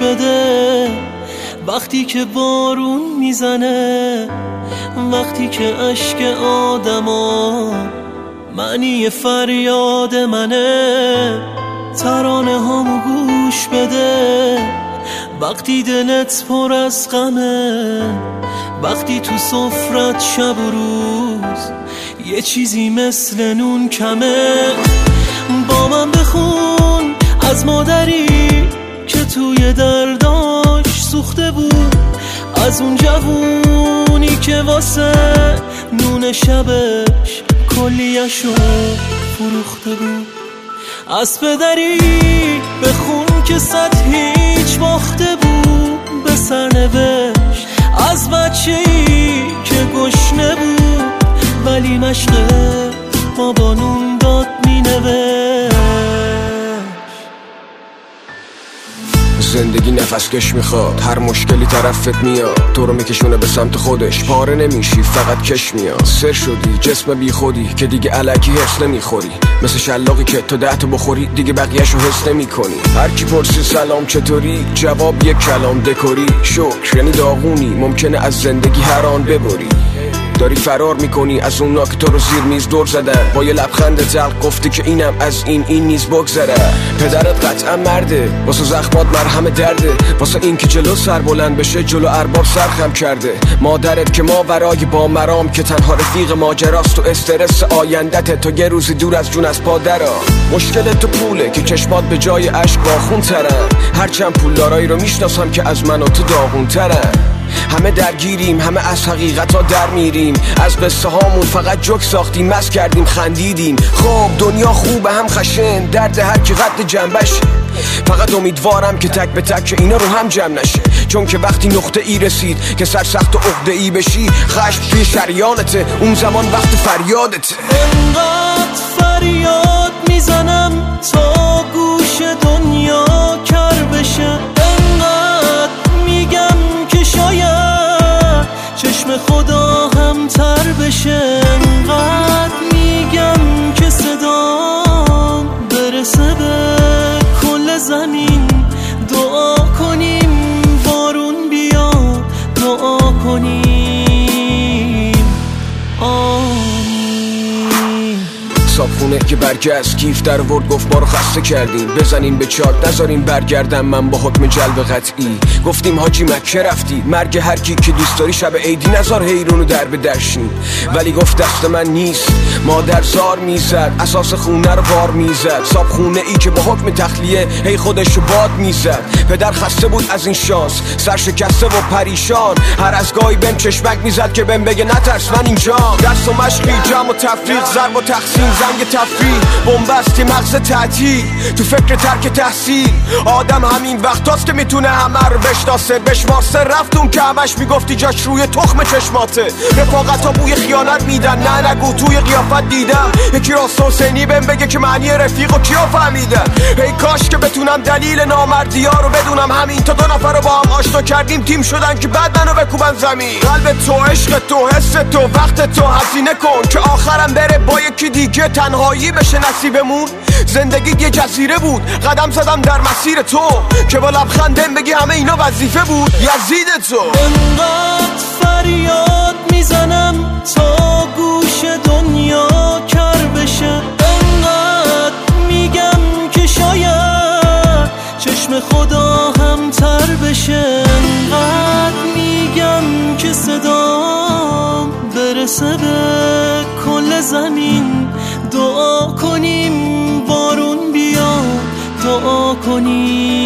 بده. وقتی که بارون میزنه، وقتی که اشک آدما معنی فریاد منه، ترانه هامو گوش بده. وقتی دلت پر از غمه، وقتی تو سفرت شب و روز یه چیزی مثل نون کمه، با من بخون از مادری که توی درداش سوخته بود، از اون جوونی که واسه نون شبش کلیه‌شو فروخته بود، از پدری بخون که صد هیچ باخته بود به سرنوشت، از بچه‌ای که گشنه بود ولی مشق بابا نون داد مینوشت. زندگی نفس کش میخواد، هر مشکلی طرفت میاد، تو رو میکشونه به سمت خودش، پاره نمیشی فقط کش میاد. سر شدی جسم بی خودی که دیگه الکی حس نمیخوری، مثل شلاقی که تو 10 تا بخوری دیگه بقیه‌شو حس نمیکنی. هر کی پرسی سلام چطوری، جواب یک کلام دکوری، شکر یعنی داغونی، ممکنه از زندگی هر آن ببری. داری فرار میکنی از اونا که تو رو زیر میز دور زدن، با یه لبخند تلخ گفتی که اینم از این نیز بگذره. پدرت قطعا مرده، واسه زخمات مرهم درده، واسه این که جلو سر بلند بشه جلو ارباب سرخم کرده. مادرت که ماورای با مرام که تنها رفیق ماجراست، و استرس آیندت تو یه روزی دور از جون از پادرا. مشکل تو پوله که چشمات به جای اشک باخون ترن، هرچند پولدارایی رو میشناسم که از من و تو داغون ترن. همه درگیریم، همه از حقیقت ها در میریم، از قصه هامون فقط جوک ساختیم، مست کردیم خندیدیم. خب دنیا خوبه هم خشن، درد هر کی قد جنبش، فقط امیدوارم که تک به تک اینا رو هم جمع نشه، چون که وقتی نقطه ای رسید که سرسخت و عقده ای بشی، خشم توی شریانته، اون زمان وقت فریادته. انقدر فریاد میزنم تا گوش دنیا کر بشه، انقدر میگم که شاید چشم خدا هم تر بشه، انقدر میگم که صدام برسه به کل زمین. دعا کنیم بارون بیاد، دعا کنیم آمین. صابخونه که برگشت کیف در ورد گفت ما رو خسته کردیم، بزنین به چارت نذارین برگردم من با حکم جلب قطعی. گفتیم حاجی مکه رفتی، مرگ هر کی که دوست داری شب عیدی نذار حیرونو در به درشین. ولی گفت دست من نیست، مادر زار میزد، اساس خونه رو بار میزد. صابخونه ای که با حکم تخلیه هی خودشو باد میزد. پدر خسته بود از این شانس، سر شکسته و پریشان، هر از گاهی بهم چشمک میزد که بهم بگه نترس من اینجا. درس و مشقی، جمع و تفریق، ضرب و تقسیم، زنگ تفریح، بنبستی مغز تعطیل، تو فکر ترک تحصیل. آدم همین وقتاست که میتونه همه رو بشناسه، بشمارسه. رفت اون که همش میگفتی جاش روی تخم چشماته. رفاقت ها بوی خیانت میدن، نه نگو توی قیافت دیدم یکی راست حسینی بهم بگه که معنی رفیق و کیا فهمیدن. ای کاش که بتونم دلیل نامردی ها رو بدونم، همین تا 2 نفر رو با هم آشنا کردیم تیم شدن که بعد منو بکوبن زمین. قلب تو، عشق تو، حس تو، وقت تو هزینه کن که آخرم بره با یکی دیگه، تنهایی بشه نصیبمون. زندگی یه جزیره بود، قدم زدم در مسیر تو که با لبخندم بگی همه اینا وظیفه بود. یزید تو. انقدر فریاد میزنم تا گوش دنیا کر بشه، انقدر میگم که شاید چشم خدا هم تر بشه، انقدر میگم که صدام برسه به کل زمین. دعا کنیم بارون بیاد، دعا کنیم